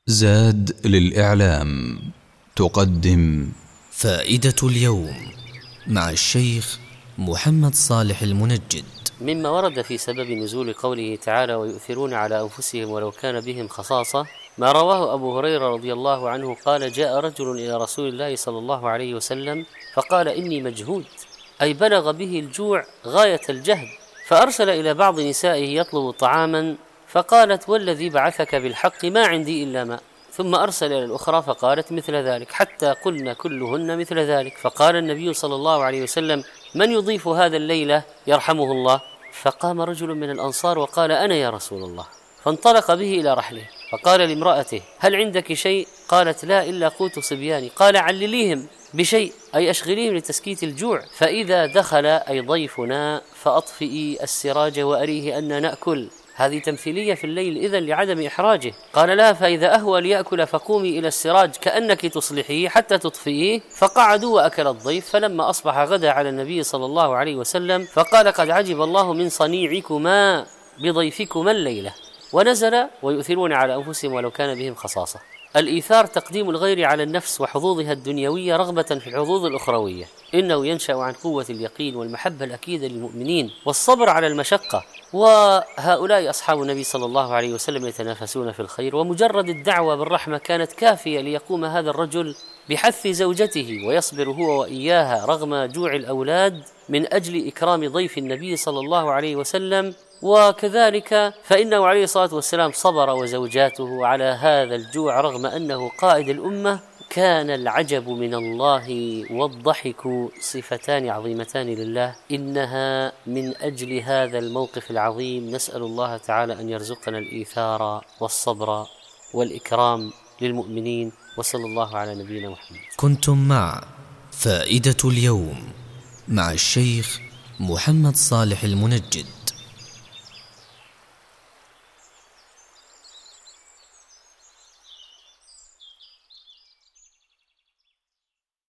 زاد للإعلام تقدم فائدة اليوم مع الشيخ محمد صالح المنجد. مما ورد في سبب نزول قوله تعالى ويؤثرون على أنفسهم ولو كان بهم خصاصة ما رواه أبو هريرة رضي الله عنه قال جاء رجل إلى رسول الله صلى الله عليه وسلم فقال إني مجهود، أي بلغ به الجوع غاية الجهد، فأرسل إلى بعض نسائه يطلب طعاما فقالت والذي بعثك بالحق ما عندي إلا ماء، ثم أرسل إلى الأخرى فقالت مثل ذلك حتى قلنا كلهن مثل ذلك، فقال النبي صلى الله عليه وسلم من يضيف هذا الليلة يرحمه الله؟ فقام رجل من الأنصار وقال أنا يا رسول الله، فانطلق به إلى رحله فقال لامرأته هل عندك شيء؟ قالت لا إلا قوت صبياني، قال علليهم بشيء أي أشغليهم لتسكيت الجوع، فإذا دخل أي ضيفنا فأطفئي السراج وأريه أن نأكل، هذه تمثيلية في الليل إذن لعدم إحراجه. قال لها فإذا أهوى ليأكل فقومي إلى السراج كأنك تصلحيه حتى تطفئيه، فقعدوا وأكل الضيف، فلما أصبح غدا على النبي صلى الله عليه وسلم فقال قد عجب الله من صنيعكما بضيفكما الليلة، ونزل ويؤثرون على أنفسهم ولو كان بهم خصاصة. الإيثار تقديم الغير على النفس وحظوظها الدنيوية رغبة في الحظوظ الأخروية، إنه ينشأ عن قوة اليقين والمحبة الأكيدة للمؤمنين والصبر على المشقة، وهؤلاء أصحاب النبي صلى الله عليه وسلم يتنافسون في الخير، ومجرد الدعوة بالرحمة كانت كافية ليقوم هذا الرجل بحث زوجته ويصبر هو وإياها رغم جوع الأولاد من أجل إكرام ضيف النبي صلى الله عليه وسلم. وكذلك فإنه عليه الصلاة والسلام صبر وزوجاته على هذا الجوع رغم أنه قائد الأمة. كان العجب من الله والضحك صفتان عظيمتان لله، إنها من أجل هذا الموقف العظيم نسأل الله تعالى أن يرزقنا الإيثار والصبر والإكرام للمؤمنين، وصلى الله على نبينا محمد. كنتم مع فائدة اليوم مع الشيخ محمد صالح المنجد.